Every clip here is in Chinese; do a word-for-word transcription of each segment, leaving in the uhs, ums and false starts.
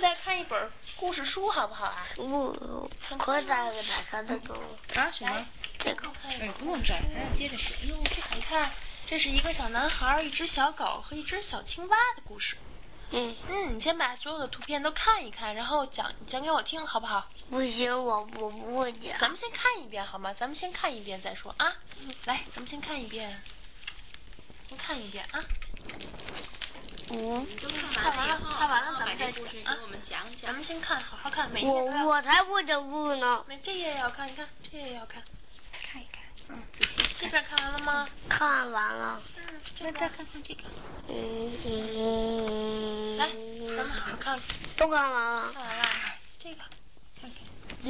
在看一本故事书，好不好啊？ 不，可咋个打开的都啊？什么？ 这个？ 哎，不用摘，还要接着写。 哟，这你看，这是一个小男孩、一只小狗和一只小青蛙的故事。 嗯嗯，你先把所有的图片都看一看，然后讲讲给我听，好不好？ 不行，我我不会讲。 咱们先看一遍好吗？咱们先看一遍再说啊。来，咱们先看一遍，先看一遍啊。 嗯， 看完了，看完了，咱们再讲啊。 我们讲讲。 咱们先看，好好看，每一页我都要。 我才不讲故事呢。 每这页也要看，你看这页也要看。 看一看，嗯，仔细这边看完了吗？ 看完了。 嗯， 再再看看这个。 嗯嗯。 来，咱们好好看。 都看完了。 看完了，这个看看。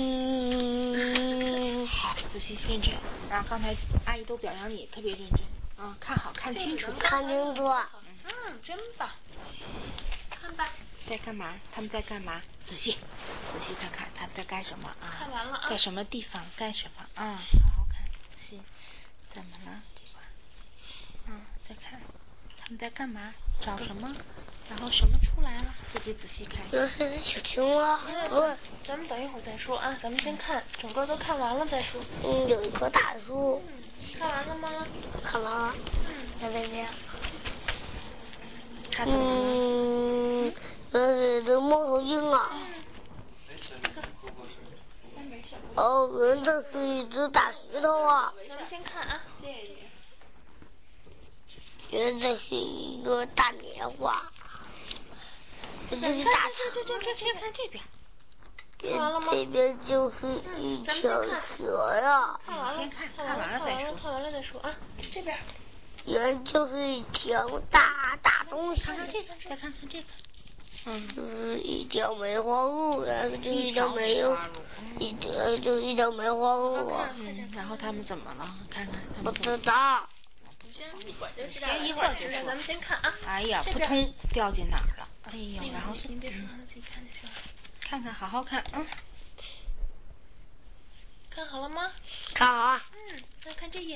嗯。 好，仔细认真。然后刚才阿姨都表扬你特别认真，啊，看好看清楚。 看清楚。 嗯，真棒。看吧。 在干嘛？他们在干嘛？仔细，仔细看看他们在干什么啊？ 看完了啊。 在什么地方干什么啊？好好看，仔细。怎么了？这块？嗯，再看，他们在干嘛？找什么？然后什么出来了？自己仔细看。 有是只小青蛙。不， 咱们等一会儿再说啊，咱们先看，整个都看完了再说。 嗯，有一棵大树。 看完了吗？ 看完了。 嗯， 在这边。 它怎么了？ 嗯，呃，这猫头鹰啊。哦，原来是一只大石头啊。 咱们先看啊，谢谢。 原来是一个大棉花。这是大蛇。 这这这先看这边。 看完了吗？ 这边就是一条蛇呀。 看完了， 先看， 看完了再说。 看完了再说啊，这边。 原就是一条大大东西。 看看这个，再看看这个。嗯， 就是一条梅花鹿，然后就一条梅花鹿，一条就一条梅花鹿啊。 嗯，然后他们怎么了？看看他不们。 知道。 先一会儿就知道。 先一会儿就说。 咱们先看啊。 哎呀，扑通掉进哪儿了？哎呀，然后您别说，自己看就行了。 看看，好好看，嗯。 看好了吗？ 看好啊。 嗯，再看这页。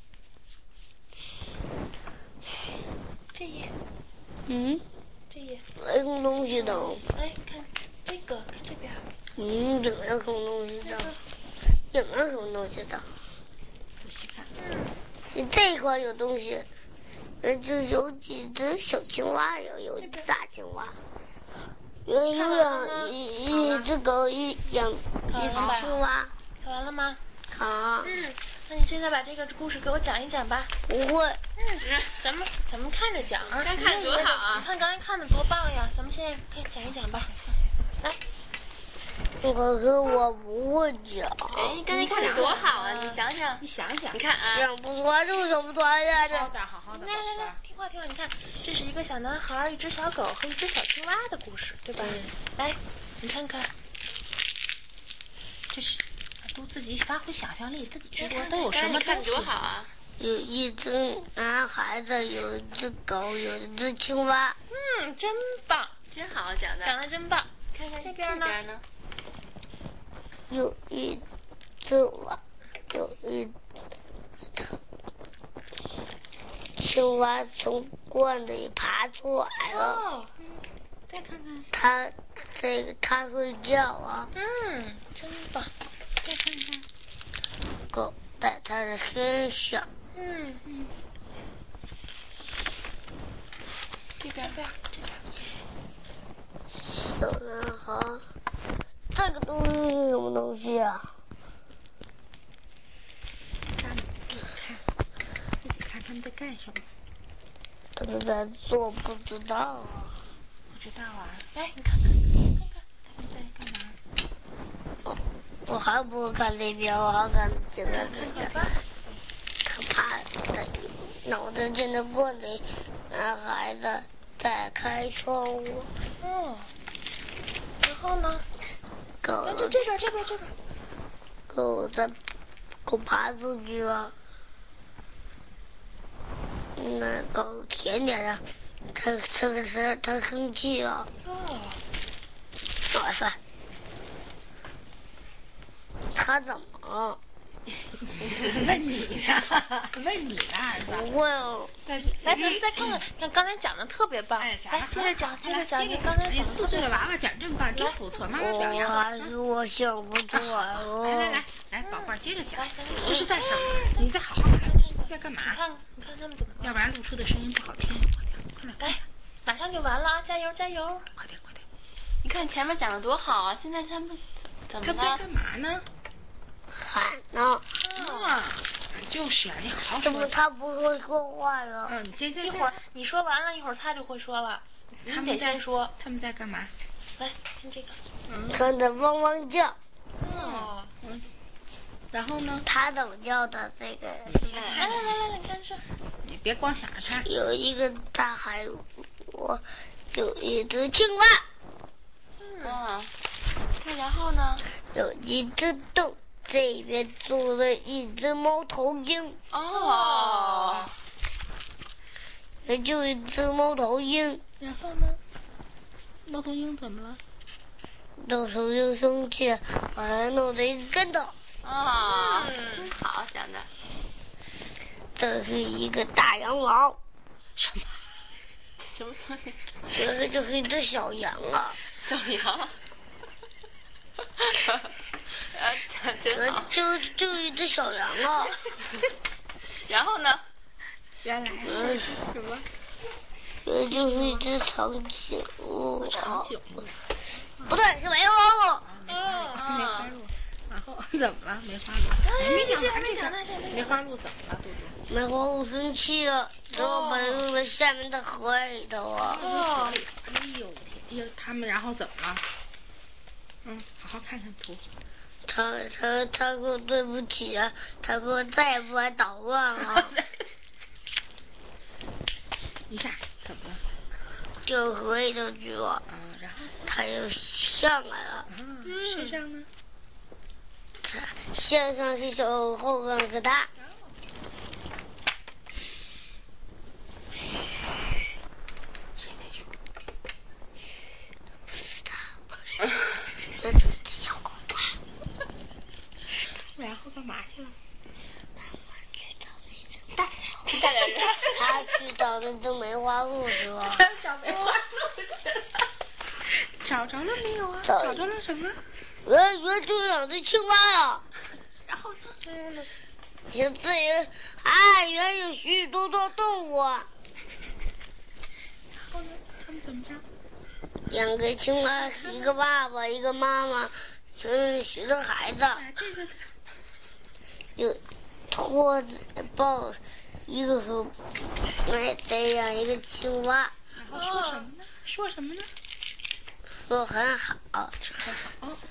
这页。 嗯。 这页。 没什么东西的。 哎，看这个，看这边。 嗯，也没有什么东西的。也没有什么东西的。 仔细看。 你这一块有东西，呃，就有几只小青蛙，有有一只大青蛙，有有两一一只狗，一两一只青蛙。 看完了吗？ 看啊。 嗯，那你现在把这个故事给我讲一讲吧。 不会。 嗯，咱们咱们看着讲啊。 刚看多好啊！ 你看刚才看的多棒呀！咱们现在看讲一讲吧。来。 可是我不会讲。 哎，刚才看的多好啊！你想想， 你想想， 你看啊， 想不出来就想不出来呀！这。 好的，好好的。 来来来，听话听话，你看，这是一个小男孩、一只小狗和一只小青蛙的故事，对吧？来，你看看， 这是都自己发挥想象力，自己说都有什么东西？ 多好啊！ 有一只男孩子，有一只狗，有一只青蛙。 嗯，真棒， 真好讲的， 讲的真棒。看看这边呢？ 呢？ 有一只蛙，有一青蛙从罐子里爬出来了。 哦， 再看看。 它这个它睡觉啊。 嗯，真棒。 再看看。 狗在它的身上。 嗯嗯。这边边这边。 小男孩，这个东西是什么东西啊？ 让你自己看，自己看他们在干什么。 他们在做不知道啊。 不知道啊。 来，你看看，看看他们在干嘛？ 哦，我还不会看这边，我还看现在这边。他趴在脑袋进的罐子里，男孩子在开窗户。 嗯。然后呢？ 狗。 这这边这边这边。 狗在，狗爬出去了。那狗舔舔它，它它它它生气了。 哦。 哇塞！它怎么了？ 问你呢，问你呢，儿子。 不会哦。 来， 来，咱们再看看，那刚才讲的特别棒。 哎，讲来，接着讲，接着讲。你刚才哎， 讲四岁的娃娃讲这么棒，真不错，妈妈表我扬。 还是我想不出来哦。 来来来来，宝贝儿接着讲来，咱们这是在什么？你再好好看，在干嘛？ 你看，你看他们怎么要不然录出的声音不好听。快点，快来， 来，马上就完了啊！加油，加油！ 快点，快点。 你看前面讲的多好啊，现在他们怎他们在么了？ 干嘛呢？ 喊呢？ 啊，就是啊，你好好说。 怎么他不会说话了？ 嗯，你现在一会儿你说完了，一会儿他就会说了。你得他们在先说。 他们在干嘛？ 来看这个。 他在汪汪叫。 哦。 嗯。然后呢？ 他怎么叫的？这个来你先看来来来，你看这。 你别光想着他。 有一个大海，我有一只青蛙， 嗯。看然后呢？ 有一只洞，这边住了一只猫头鹰。 哦。 也就一只猫头鹰。 然后呢？猫头鹰怎么了？ 猫头鹰生气，把它弄了一个跟头。 哦，真好讲的。 这是一个大洋狼。 什么？ 什么东西？ 这个就是一只小羊啊。 小羊。啊，讲真好。 就就一只小羊啊。 然后呢？ 原来是什么？ 这就是一只长颈鹿。 长颈鹿。 不对，是梅花鹿。 梅花鹿。然后怎么了？梅花鹿？没讲完没讲完。梅花鹿怎么了，嘟嘟？ 梅花鹿生气了，然后把它扔到下面的河里头啊。 哦。哎呦天！哎呦，他们然后怎么了？嗯，好好看看图。 他他他说对不起啊，他说再也不来捣乱了。 一下怎么了？ 就河里头去了。 啊，然后他又上来了。 嗯，身上呢？ 他线上是手，后上是他。 谁在说？ 不知道。这就是小狗吧。 然后干嘛去了？ 去找那只大去大点声。 他去找那只梅花鹿去了。 找梅花鹿去了。找着了没有啊？ 找找着了什么？ 原原就两只青蛙呀。 然后呢？ 有这里还原有许许多多动物啊。 然后呢？他们怎么着？ 两个青蛙，一个爸爸，一个妈妈，就是许着孩子。 啊，这个有拖着抱，一个和哎这样一个青蛙。 然后说什么呢？说什么呢？ 说很好。 很好。